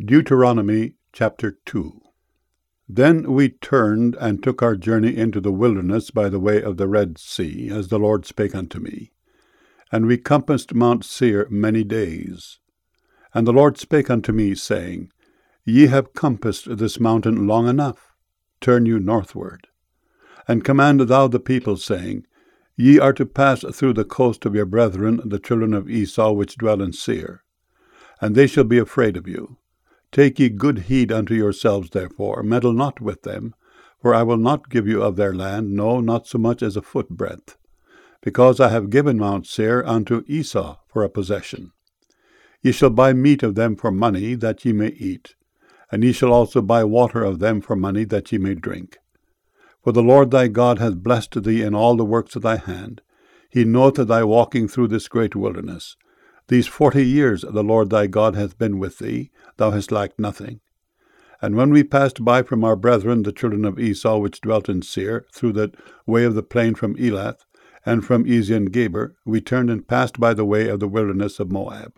Deuteronomy chapter 2. Then we turned and took our journey into the wilderness by the way of the Red Sea, as the Lord spake unto me. And we compassed Mount Seir many days. And the Lord spake unto me, saying, Ye have compassed this mountain long enough. Turn you northward. And command thou the people, saying, Ye are to pass through the coast of your brethren, the children of Esau, which dwell in Seir. And they shall be afraid of you. Take ye good heed unto yourselves, therefore, meddle not with them, for I will not give you of their land, no, not so much as a foot breadth, because I have given Mount Seir unto Esau for a possession. Ye shall buy meat of them for money, that ye may eat, and ye shall also buy water of them for money, that ye may drink. For the Lord thy God hath blessed thee in all the works of thy hand. He knoweth thy walking through this great wilderness. These 40 years the Lord thy God hath been with thee, thou hast lacked nothing. And when we passed by from our brethren the children of Esau, which dwelt in Seir, through the way of the plain from Elath, and from Ezion-Geber, we turned and passed by the way of the wilderness of Moab.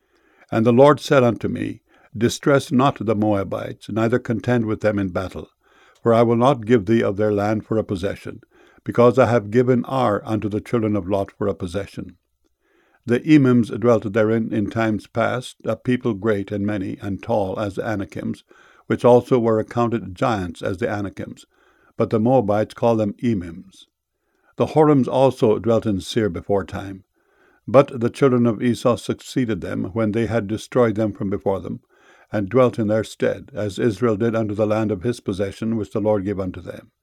And the Lord said unto me, Distress not the Moabites, neither contend with them in battle, for I will not give thee of their land for a possession, because I have given Ar unto the children of Lot for a possession. The Emims dwelt therein in times past, a people great and many and tall as the Anakims, which also were accounted giants as the Anakims, but the Moabites call them Emims. The Horims also dwelt in Seir before time, but the children of Esau succeeded them when they had destroyed them from before them, and dwelt in their stead, as Israel did unto the land of his possession, which the Lord gave unto them.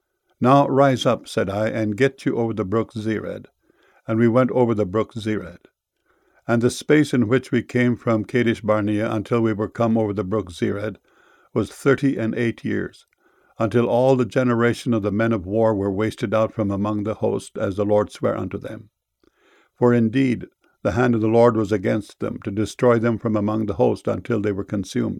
Now rise up, said I, and get you over the brook Zered. And we went over the brook Zered. And the space in which we came from Kadesh Barnea until we were come over the brook Zered was 38 years, until all the generation of the men of war were wasted out from among the host, as the Lord sware unto them. For indeed the hand of the Lord was against them, to destroy them from among the host until they were consumed.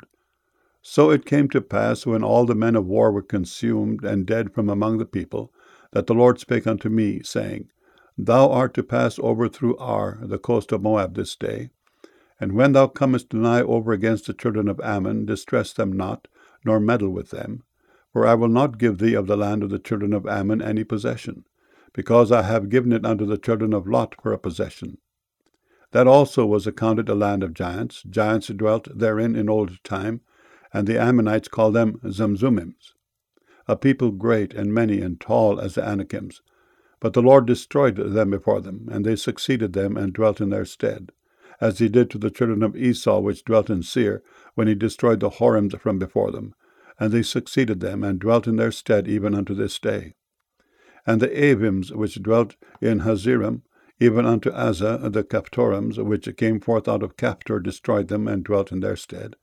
So it came to pass, when all the men of war were consumed and dead from among the people, that the Lord spake unto me, saying, Thou art to pass over through Ar, the coast of Moab, this day. And when thou comest nigh over against the children of Ammon, distress them not, nor meddle with them. For I will not give thee of the land of the children of Ammon any possession, because I have given it unto the children of Lot for a possession. That also was accounted a land of giants. Giants dwelt therein in old time, and the Ammonites called them Zamzummims, a people great and many and tall as the Anakims. But the Lord destroyed them before them, and they succeeded them and dwelt in their stead, as he did to the children of Esau which dwelt in Seir, when he destroyed the Horims from before them. And they succeeded them and dwelt in their stead even unto this day. And the Avims which dwelt in Hazerim, even unto Azza, the Caphtorims which came forth out of Caphtor, destroyed them and dwelt in their stead.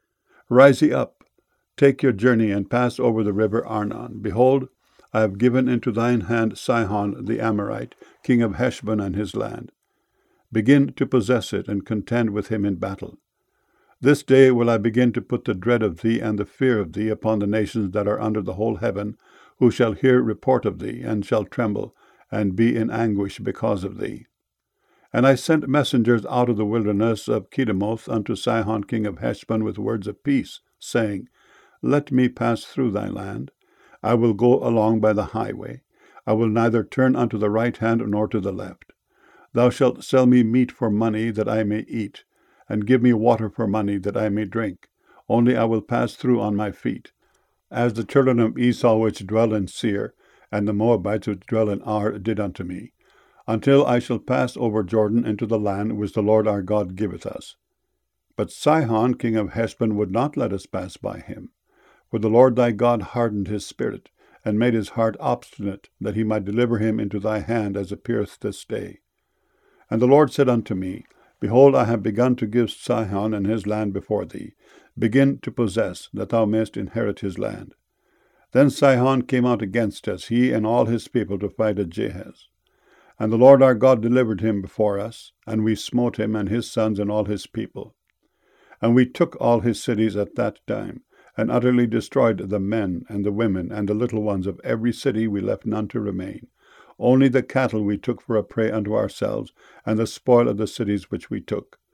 Rise ye up, take your journey, and pass over the river Arnon. Behold, I have given into thine hand Sihon the Amorite, king of Heshbon and his land. Begin to possess it, and contend with him in battle. This day will I begin to put the dread of thee and the fear of thee upon the nations that are under the whole heaven, who shall hear report of thee, and shall tremble, and be in anguish because of thee. And I sent messengers out of the wilderness of Kedemoth unto Sihon king of Heshbon with words of peace, saying, Let me pass through thy land. I will go along by the highway. I will neither turn unto the right hand nor to the left. Thou shalt sell me meat for money, that I may eat, and give me water for money, that I may drink. Only I will pass through on my feet, as the children of Esau which dwell in Seir, and the Moabites which dwell in Ar did unto me, until I shall pass over Jordan into the land which the Lord our God giveth us. But Sihon king of Heshbon would not let us pass by him. For the Lord thy God hardened his spirit, and made his heart obstinate, that he might deliver him into thy hand, as appeareth this day. And the Lord said unto me, Behold, I have begun to give Sihon and his land before thee. Begin to possess, that thou mayest inherit his land. Then Sihon came out against us, he and all his people, to fight at Jahaz. And the Lord our God delivered him before us, and we smote him and his sons and all his people. And we took all his cities at that time, and utterly destroyed the men and the women and the little ones of every city. We left none to remain. Only the cattle we took for a prey unto ourselves, and the spoil of the cities which we took.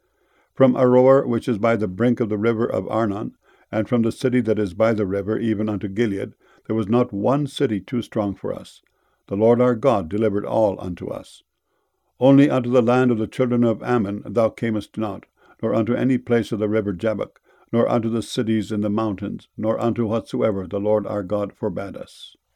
From Aroer, which is by the brink of the river of Arnon, and from the city that is by the river, even unto Gilead, there was not one city too strong for us. The Lord our God delivered all unto us. Only unto the land of the children of Ammon thou camest not, nor unto any place of the river Jabbok, nor unto the cities in the mountains, nor unto whatsoever the Lord our God forbade us.